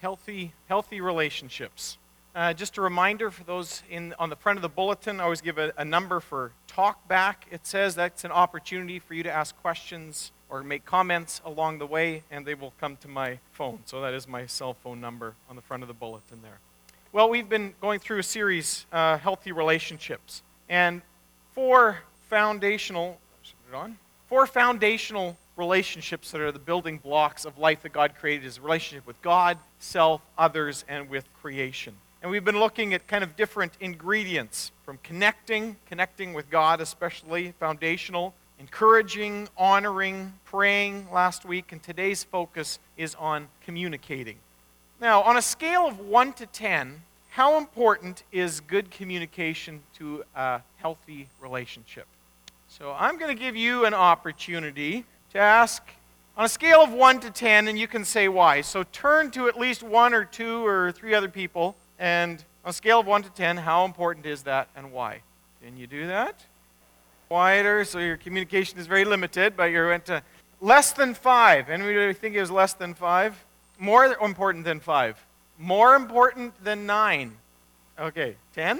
healthy relationships. Just a reminder for those on the front of the bulletin, I always give a number for talk back. It says that's an opportunity for you to ask questions or make comments along the way, and they will come to my phone. So that is my cell phone number on the front of the bulletin there. Well, we've been going through a series, Healthy Relationships, and four foundational relationships that are the building blocks of life that God created is a relationship with God, self, others, and with creation. And we've been looking at kind of different ingredients from connecting with God especially, foundational, encouraging, honoring, praying last week, and today's focus is on communicating. Now, on a scale of 1 to 10, how important is good communication to a healthy relationship? So I'm going to give you an opportunity to ask on a scale of 1 to 10, and you can say why. So turn to at least 1 or 2 or 3 other people, and on a scale of 1 to 10, how important is that and why? Can you do that? Quieter, so your communication is very limited, but you went to less than 5. Anybody think it was less than 5? More important than 5? More important than 9? Okay, 10?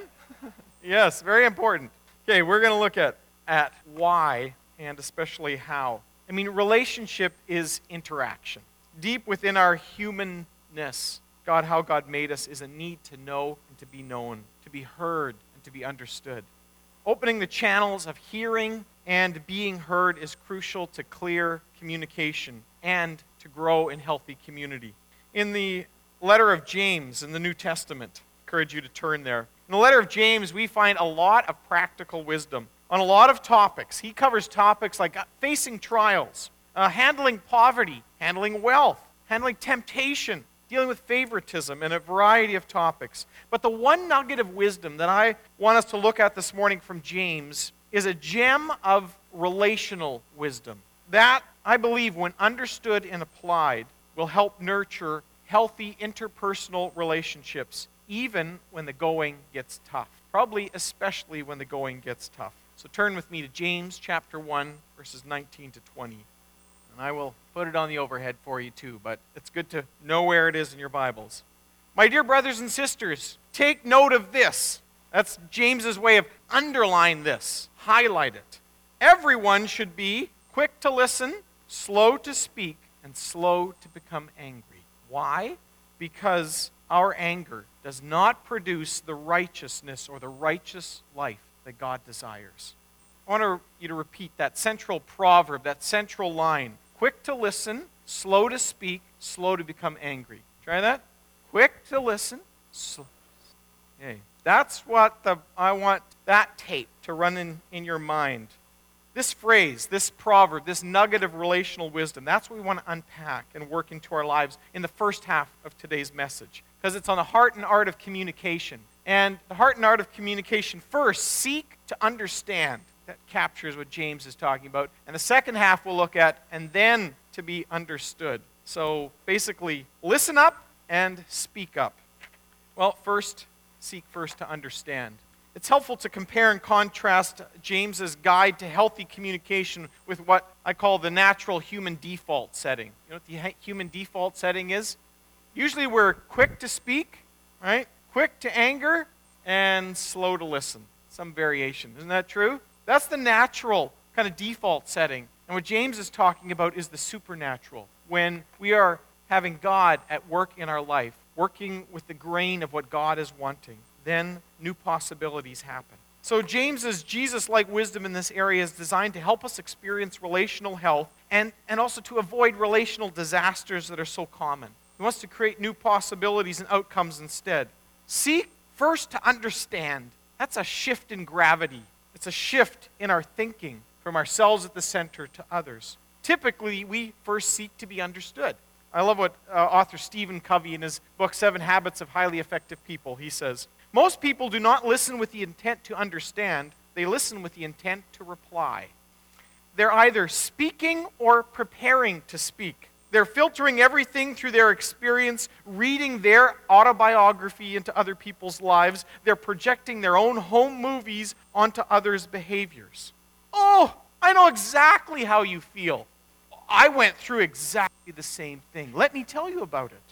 Yes, very important. Okay, we're going to look at why and especially how. I mean, relationship is interaction. Deep within our humanness, how God made us is a need to know and to be known, to be heard and to be understood. Opening the channels of hearing and being heard is crucial to clear communication and to grow in healthy community. In the letter of James in the New Testament, I encourage you to turn there. In the letter of James, we find a lot of practical wisdom on a lot of topics. He covers topics like facing trials, handling poverty, handling wealth, handling temptation, dealing with favoritism, and a variety of topics. But the one nugget of wisdom that I want us to look at this morning from James is a gem of relational wisdom. That, I believe, when understood and applied, will help nurture healthy interpersonal relationships, even when the going gets tough. Probably especially when the going gets tough. So turn with me to James chapter 1, verses 19 to 20. And I will put it on the overhead for you too, but it's good to know where it is in your Bibles. My dear brothers and sisters, take note of this. That's James's way of underline this, highlight it. Everyone should be quick to listen, slow to speak, and slow to become angry. Why? Because our anger does not produce the righteousness or the righteous life that God desires. I want you to repeat that central proverb, that central line. Quick to listen, slow to speak, slow to become angry. Try that? Quick to listen, slow. Okay. That's what I want that tape to run in your mind. This phrase, this proverb, this nugget of relational wisdom, that's what we want to unpack and work into our lives in the first half of today's message. Because it's on the heart and art of communication. And the heart and art of communication first, seek to understand. That captures what James is talking about. And the second half we'll look at, and then to be understood. So basically, listen up and speak up. Well, seek first to understand. It's helpful to compare and contrast James's guide to healthy communication with what I call the natural human default setting. You know what the human default setting is? Usually we're quick to speak, right? Quick to anger, and slow to listen. Some variation. Isn't that true? That's the natural kind of default setting. And what James is talking about is the supernatural. When we are having God at work in our life, working with the grain of what God is wanting, then new possibilities happen. So James's Jesus-like wisdom in this area is designed to help us experience relational health and also to avoid relational disasters that are so common. He wants to create new possibilities and outcomes instead. Seek first to understand. That's a shift in gravity. It's a shift in our thinking from ourselves at the center to others. Typically, we first seek to be understood. I love what author Stephen Covey in his book, 7 Habits of Highly Effective People, he says, most people do not listen with the intent to understand, they listen with the intent to reply. They're either speaking or preparing to speak. They're filtering everything through their experience, reading their autobiography into other people's lives. They're projecting their own home movies onto others' behaviors. Oh, I know exactly how you feel. I went through exactly the same thing. Let me tell you about it.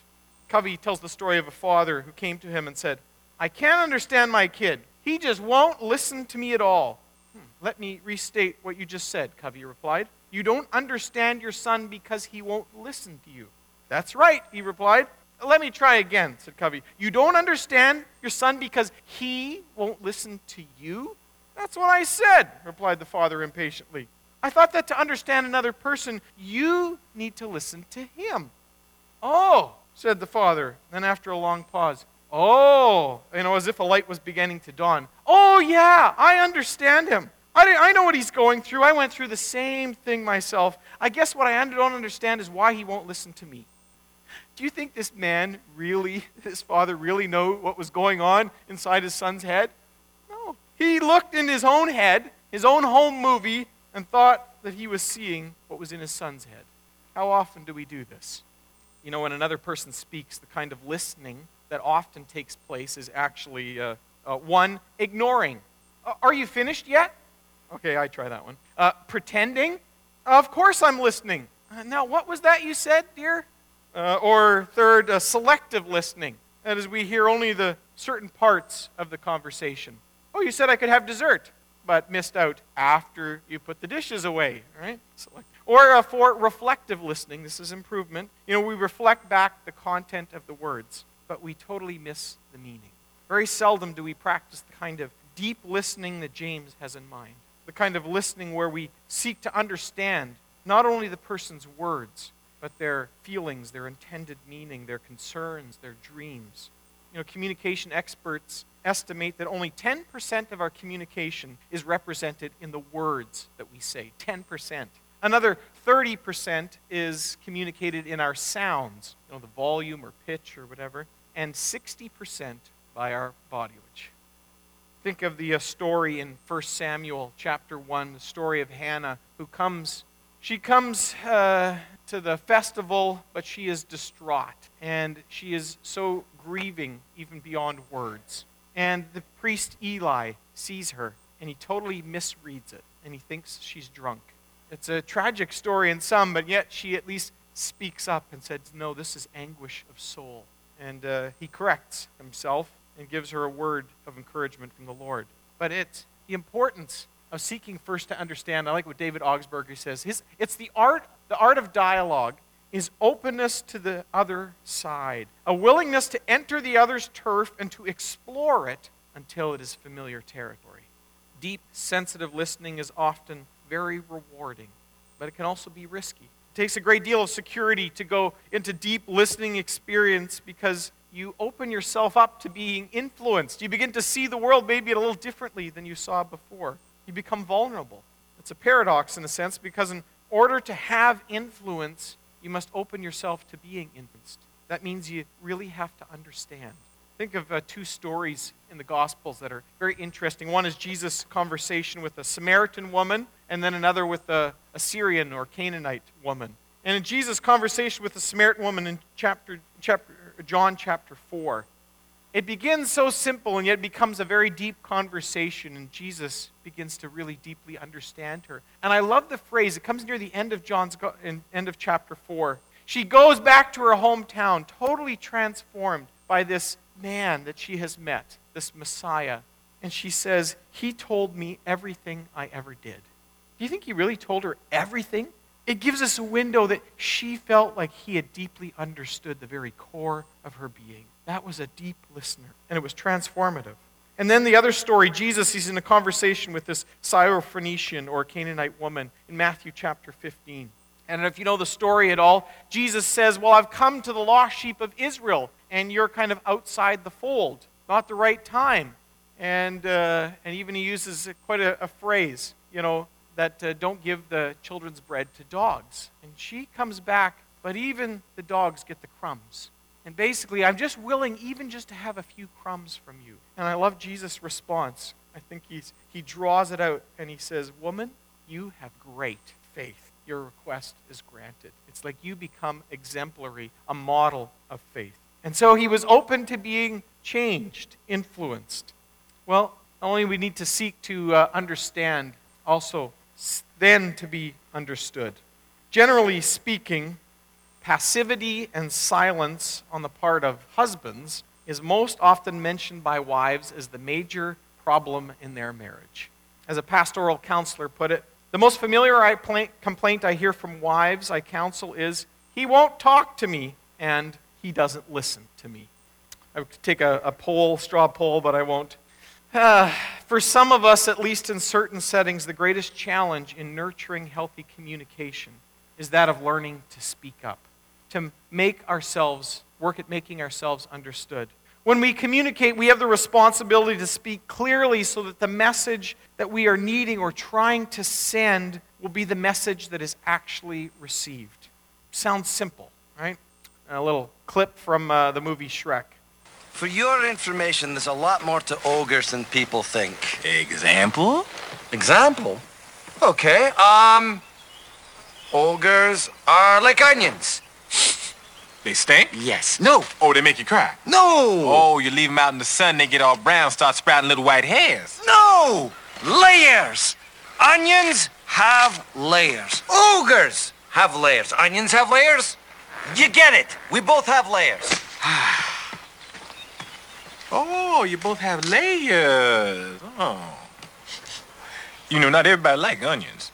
Covey tells the story of a father who came to him and said, "I can't understand my kid. He just won't listen to me at all." "Let me restate what you just said," Covey replied. "You don't understand your son because he won't listen to you." "That's right," he replied. "Let me try again," said Covey. "You don't understand your son because he won't listen to you?" "That's what I said," replied the father impatiently. "I thought that to understand another person, you need to listen to him." "Oh," said the father. Then after a long pause, "Oh," as if a light was beginning to dawn. "Oh, yeah, I understand him. I know what he's going through. I went through the same thing myself. I guess what I don't understand is why he won't listen to me." Do you think this father really knew what was going on inside his son's head? No. He looked in his own head, his own home movie, and thought that he was seeing what was in his son's head. How often do we do this? When another person speaks, the kind of listening that often takes place is actually, one, ignoring. "Are you finished yet?" Okay, I try that one. Pretending? "Of course I'm listening." "Now, what was that you said, dear?" Or third, selective listening. That is, we hear only the certain parts of the conversation. "Oh, you said I could have dessert," but missed out after you put the dishes away, right? Or for reflective listening, this is improvement. We reflect back the content of the words, but we totally miss the meaning. Very seldom do we practice the kind of deep listening that James has in mind. The kind of listening where we seek to understand not only the person's words, but their feelings, their intended meaning, their concerns, their dreams. Communication experts estimate that only 10% of our communication is represented in the words that we say. 10%. Another 30% is communicated in our sounds, the volume or pitch or whatever, and 60% by our body language. Think of the story in 1 Samuel chapter 1, the story of Hannah, she comes to the festival, but she is distraught, and she is so grieving even beyond words. And the priest Eli sees her, and he totally misreads it, and he thinks she's drunk. It's a tragic story in some, but yet she at least speaks up and says, "No, this is anguish of soul." And he corrects himself and gives her a word of encouragement from the Lord. But it's the importance of seeking first to understand. I like what David Augsburger says. It's the art of dialogue is openness to the other side, a willingness to enter the other's turf and to explore it until it is familiar territory. Deep, sensitive listening is often very rewarding, but it can also be risky. It takes a great deal of security to go into deep listening experience because you open yourself up to being influenced. You begin to see the world maybe a little differently than you saw before. You become vulnerable. It's a paradox in a sense because in order to have influence, you must open yourself to being influenced. That means you really have to understand. Think of two stories in the Gospels that are very interesting. One is Jesus' conversation with a Samaritan woman, and then another with a Syrian or Canaanite woman. And in Jesus' conversation with the Samaritan woman in John chapter 4, it begins so simple, and yet it becomes a very deep conversation, and Jesus begins to really deeply understand her. And I love the phrase. It comes near the end of end of chapter 4. She goes back to her hometown, totally transformed by this man that she has met, this Messiah. And she says, "He told me everything I ever did." Do you think he really told her everything? It gives us a window that she felt like he had deeply understood the very core of her being. That was a deep listener, and it was transformative. And then the other story, Jesus, he's in a conversation with this Syrophoenician or Canaanite woman in Matthew chapter 15. And if you know the story at all, Jesus says, "Well, I've come to the lost sheep of Israel, and you're kind of outside the fold, not the right time." And even he uses quite a phrase, that don't give the children's bread to dogs. And she comes back, but even the dogs get the crumbs. And basically, I'm just willing even just to have a few crumbs from you. And I love Jesus' response. I think he draws it out and he says, "Woman, you have great faith. Your request is granted." It's like you become exemplary, a model of faith. And so he was open to being changed, influenced. Well, not only we need to seek to understand, also then to be understood. Generally speaking, passivity and silence on the part of husbands is most often mentioned by wives as the major problem in their marriage. As a pastoral counselor put it, the most familiar complaint I hear from wives I counsel is, "He won't talk to me," and "He doesn't listen to me." I would take a straw poll, but I won't. For some of us, at least in certain settings, the greatest challenge in nurturing healthy communication is that of learning to speak up, to work at making ourselves understood. When we communicate, we have the responsibility to speak clearly so that the message that we are needing or trying to send will be the message that is actually received. Sounds simple, right? A little clip from the movie Shrek. For your information, there's a lot more to ogres than people think. Example? Example? Okay, ogres are like onions. They stink? Yes. No. Oh, they make you cry? No. Oh, you leave them out in the sun, they get all brown, start sprouting little white hairs. No. Layers. Onions have layers. Ogres have layers. Onions have layers. You get it. We both have layers. Oh, you both have layers. Oh. You know, not everybody likes onions.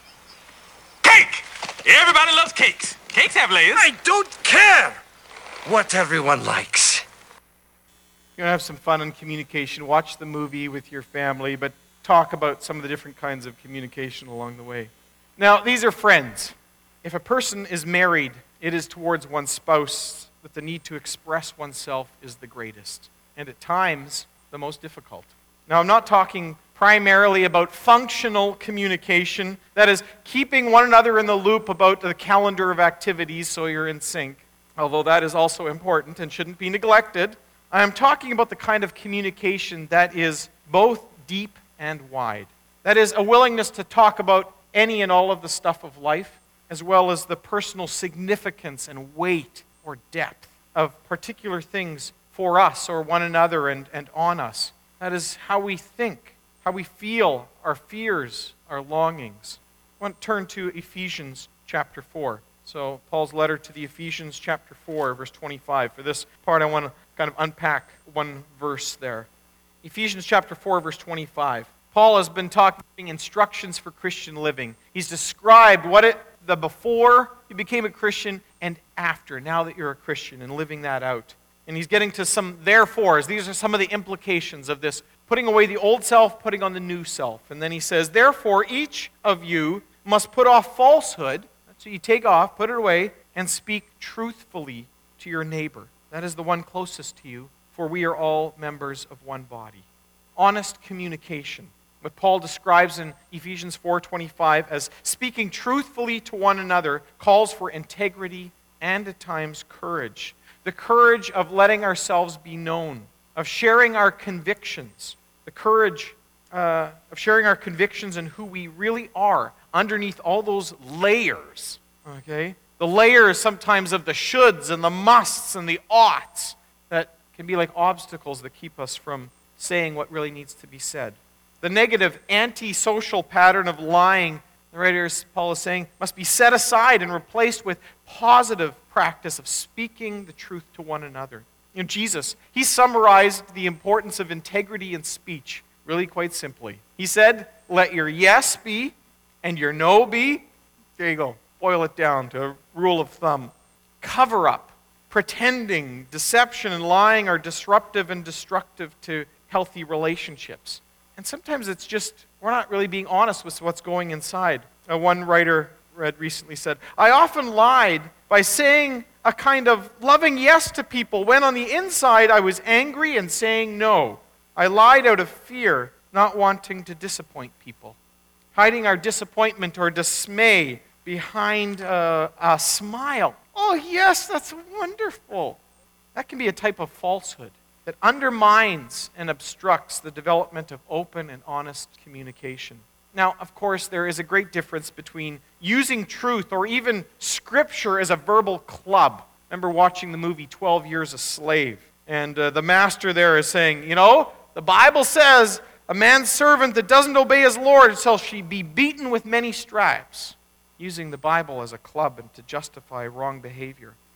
Cake! Everybody loves cakes. Cakes have layers. I don't care what everyone likes. You're going to have some fun in communication. Watch the movie with your family, but talk about some of the different kinds of communication along the way. Now, these are friends. If a person is married, it is towards one's spouse that the need to express oneself is the greatest, and at times, the most difficult. Now, I'm not talking primarily about functional communication, that is, keeping one another in the loop about the calendar of activities so you're in sync, although that is also important and shouldn't be neglected. I'm talking about the kind of communication that is both deep and wide. That is, a willingness to talk about any and all of the stuff of life, as well as the personal significance and weight or depth of particular things for us or one another and on us. That is how we think, how we feel, our fears, our longings. I want to turn to Ephesians chapter 4. So Paul's letter to the Ephesians chapter 4, verse 25. For this part, I want to kind of unpack one verse there. Ephesians chapter 4, verse 25. Paul has been talking instructions for Christian living. He's described the before you became a Christian and after, now that you're a Christian, and living that out. And he's getting to some therefores. These are some of the implications of this, putting away the old self, putting on the new self. And then he says, therefore, each of you must put off falsehood. So you take off, put it away, and speak truthfully to your neighbor. That is the one closest to you, for we are all members of one body. Honest communication. What Paul describes in Ephesians 4:25 as speaking truthfully to one another calls for integrity and at times courage. The courage of letting ourselves be known, of sharing our convictions, the courage of sharing our convictions and who we really are underneath all those layers, okay? The layers sometimes of the shoulds and the musts and the oughts that can be like obstacles that keep us from saying what really needs to be said. The negative anti-social pattern of lying, the writer Paul is saying, must be set aside and replaced with positive practice of speaking the truth to one another. You know, Jesus, he summarized the importance of integrity in speech really quite simply. He said, let your yes be and your no be. There you go. Boil it down to a rule of thumb. Cover up, pretending, deception, and lying are disruptive and destructive to healthy relationships. And sometimes it's just, we're not really being honest with what's going inside. One writer read recently said, I often lied by saying a kind of loving yes to people when on the inside I was angry and saying no. I lied out of fear, not wanting to disappoint people. Hiding our disappointment or dismay behind a smile. Oh yes, that's wonderful. That can be a type of falsehood that undermines and obstructs the development of open and honest communication. Now, of course, there is a great difference between using truth or even Scripture as a verbal club. I remember watching the movie 12 Years a Slave, and the master there is saying, you know, the Bible says a man's servant that doesn't obey his Lord shall she be beaten with many stripes, using the Bible as a club and to justify wrong behavior.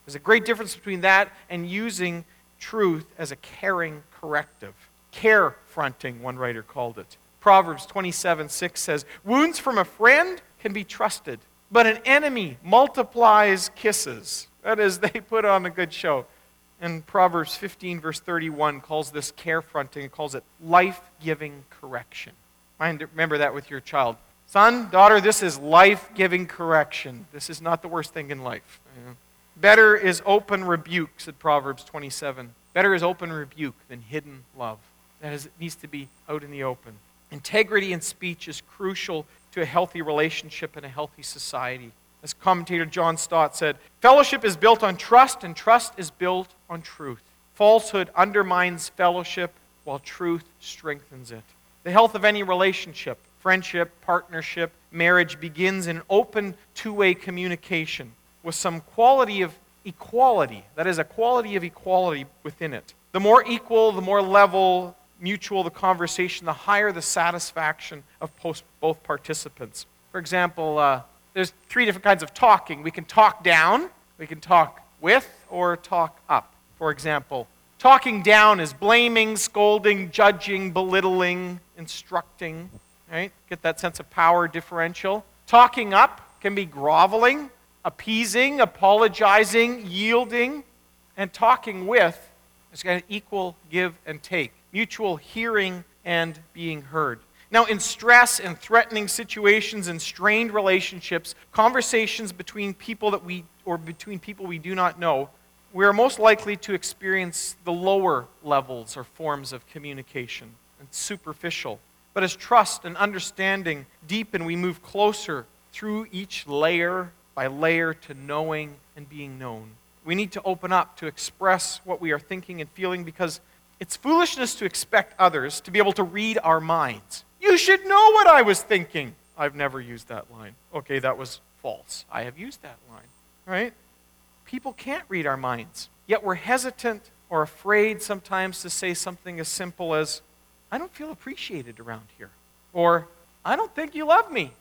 There's a great difference between that and using truth as a caring corrective. Care-fronting, one writer called it. Proverbs 27:6 says, "Wounds from a friend can be trusted, but an enemy multiplies kisses." That is, they put on a good show. And Proverbs 15, verse 31 calls this care-fronting, it calls it life-giving correction. Remember that with your child. Son, daughter, this is life-giving correction. This is not the worst thing in life. Better is open rebuke, said Proverbs 27. Better is open rebuke than hidden love. That is, it needs to be out in the open. Integrity in speech is crucial to a healthy relationship and a healthy society. As commentator John Stott said, fellowship is built on trust, and trust is built on truth. Falsehood undermines fellowship, while truth strengthens it. The health of any relationship, friendship, partnership, marriage begins in open two-way communication with some quality of equality. That is, a quality of equality within it. The more equal, the more level, mutual the conversation, the higher the satisfaction of both participants. For example, there's 3 different kinds of talking. We can talk down, we can talk with, or talk up. For example, talking down is blaming, scolding, judging, belittling, instructing. Right? Get that sense of power differential. Talking up can be groveling, appeasing, apologizing, yielding. And talking with is kind of equal give and take. Mutual hearing and being heard. Now, in stress and threatening situations and strained relationships, conversations between people between people we do not know, we are most likely to experience the lower levels or forms of communication and superficial. But as trust and understanding deepen, we move closer through each layer by layer to knowing and being known. We need to open up to express what we are thinking and feeling, because it's foolishness to expect others to be able to read our minds. You should know what I was thinking. I've never used that line. Okay, that was false. I have used that line. Right? People can't read our minds. Yet we're hesitant or afraid sometimes to say something as simple as, I don't feel appreciated around here. Or, I don't think you love me.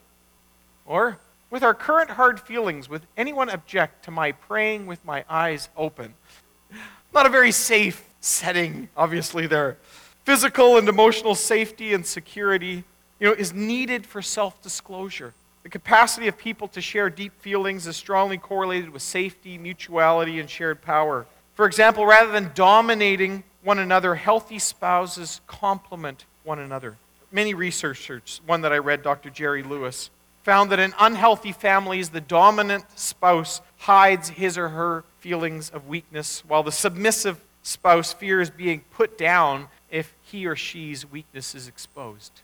Or, with our current hard feelings, would anyone object to my praying with my eyes open? Not a very safe setting, obviously, there. Physical and emotional safety and security, is needed for self-disclosure. The capacity of people to share deep feelings is strongly correlated with safety, mutuality, and shared power. For example, rather than dominating one another, healthy spouses complement one another. Many researchers, one that I read, Dr. Jerry Lewis, found that in unhealthy families, the dominant spouse hides his or her feelings of weakness, while the submissive spouse fears being put down if he or she's weakness is exposed.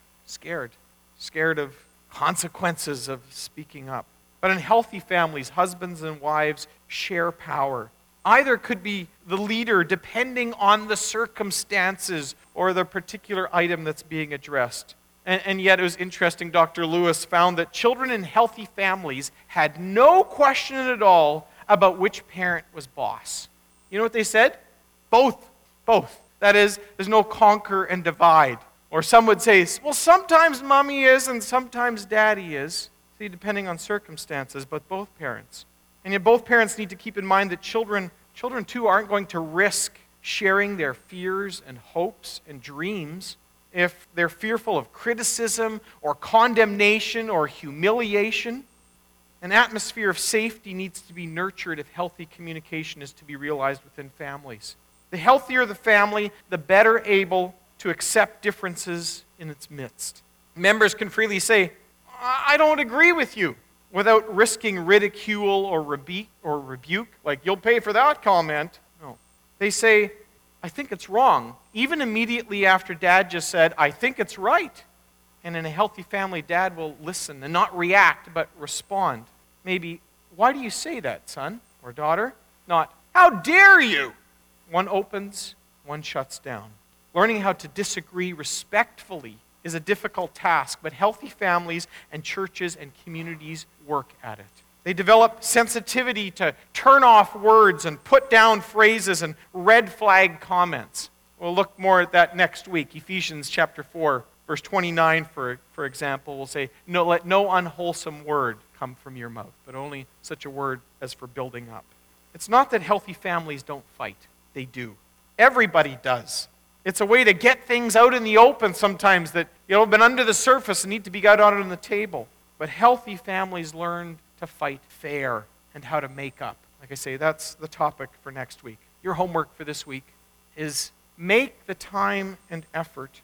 Scared of consequences of speaking up. But in healthy families, husbands and wives share power. Either could be the leader depending on the circumstances or the particular item that's being addressed. And yet it was interesting, Dr. Lewis found that children in healthy families had no question at all about which parent was boss. You know what they said? Both. That is, there's no conquer and divide. Or some would say, well, sometimes mommy is and sometimes daddy is. See, depending on circumstances, but both parents. And yet both parents need to keep in mind that children too aren't going to risk sharing their fears and hopes and dreams if they're fearful of criticism or condemnation or humiliation. An atmosphere of safety needs to be nurtured if healthy communication is to be realized within families. The healthier the family, the better able to accept differences in its midst. Members can freely say, I don't agree with you, without risking ridicule or rebuke, like, you'll pay for that comment. No. They say, I think it's wrong, even immediately after dad just said, I think it's right. And in a healthy family, dad will listen and not react, but respond. Maybe, why do you say that, son or daughter? Not, how dare you? One opens, one shuts down. Learning how to disagree respectfully is a difficult task, but healthy families and churches and communities work at it. They develop sensitivity to turn off words and put down phrases and red flag comments. We'll look more at that next week. Ephesians chapter 4, verse 29, for example, will say, no, let no unwholesome word come from your mouth, but only such a word as for building up. It's not that healthy families don't fight. They do. Everybody does. It's a way to get things out in the open sometimes that have been under the surface and need to be got out on the table. But healthy families learn to fight fair and how to make up. Like I say, that's the topic for next week. Your homework for this week is make the time and effort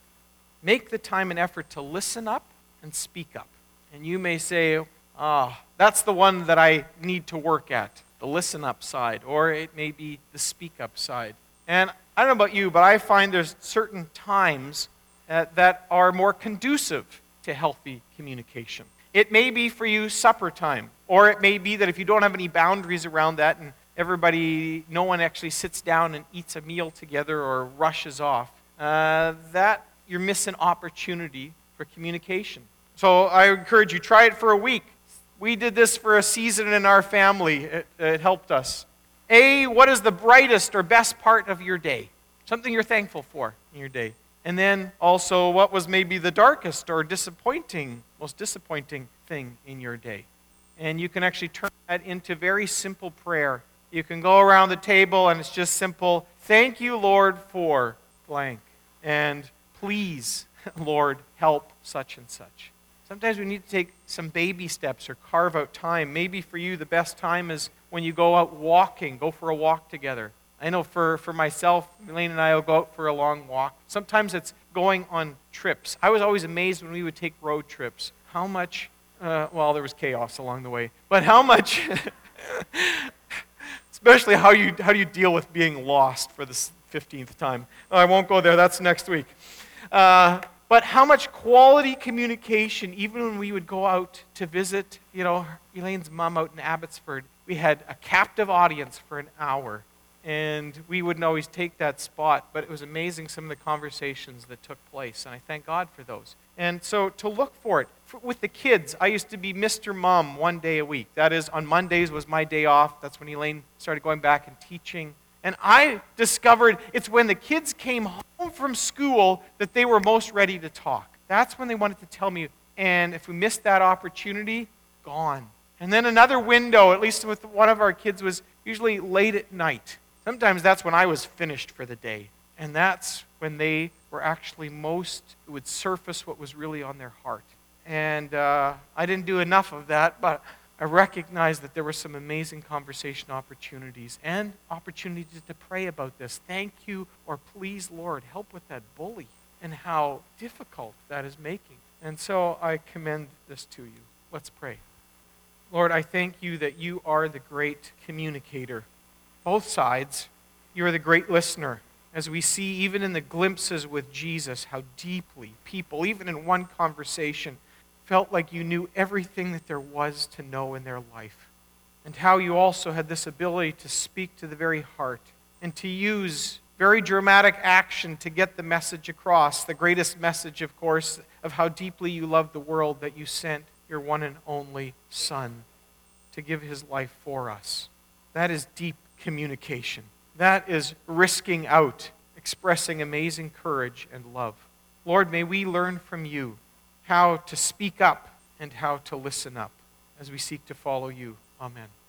to listen up and speak up. And you may say, that's the one that I need to work at, the listen up side, or it may be the speak up side. And I don't know about you, but I find there's certain times that are more conducive to healthy communication. It may be for you supper time, or it may be that if you don't have any boundaries around that and no one actually sits down and eats a meal together or rushes off, that you're missing opportunity for communication. So I encourage you, try it for a week. We did this for a season in our family. It helped us. What is the brightest or best part of your day? Something you're thankful for in your day. And then also, what was maybe the darkest or most disappointing thing in your day? And you can actually turn that into very simple prayer. You can go around the table and it's just simple, thank you, Lord, for blank. And please, Lord, help such and such. Sometimes we need to take some baby steps or carve out time. Maybe for you, the best time is when you go out walking, go for a walk together. I know for myself, Elaine and I will go out for a long walk. Sometimes it's going on trips. I was always amazed when we would take road trips. How much, there was chaos along the way, but how much, especially how do you deal with being lost for the 15th time? I won't go there, that's next week. But how much quality communication, even when we would go out to visit, Elaine's mom out in Abbotsford, we had a captive audience for an hour. And we wouldn't always take that spot, but it was amazing some of the conversations that took place, and I thank God for those. And so to look for it. With the kids, I used to be Mr. Mom 1 day a week. That is, on Mondays was my day off. That's when Elaine started going back and teaching. And I discovered it's when the kids came home from school that they were most ready to talk. That's when they wanted to tell me. And if we missed that opportunity, gone. And then another window, at least with one of our kids, was usually late at night. Sometimes that's when I was finished for the day. And that's when they were actually it would surface what was really on their heart. And I didn't do enough of that, but I recognized that there were some amazing conversation opportunities and opportunities to pray about this. Thank you, or please, Lord, help with that bully and how difficult that is making. And so I commend this to you. Let's pray. Lord, I thank you that you are the great communicator. Both sides, you are the great listener. As we see even in the glimpses with Jesus, how deeply people, even in one conversation, felt like you knew everything that there was to know in their life. And how you also had this ability to speak to the very heart and to use very dramatic action to get the message across. The greatest message, of course, of how deeply you loved the world, that you sent your one and only Son to give his life for us. That is deep communication. That is risking out, expressing amazing courage and love. Lord, may we learn from you how to speak up and how to listen up as we seek to follow you. Amen.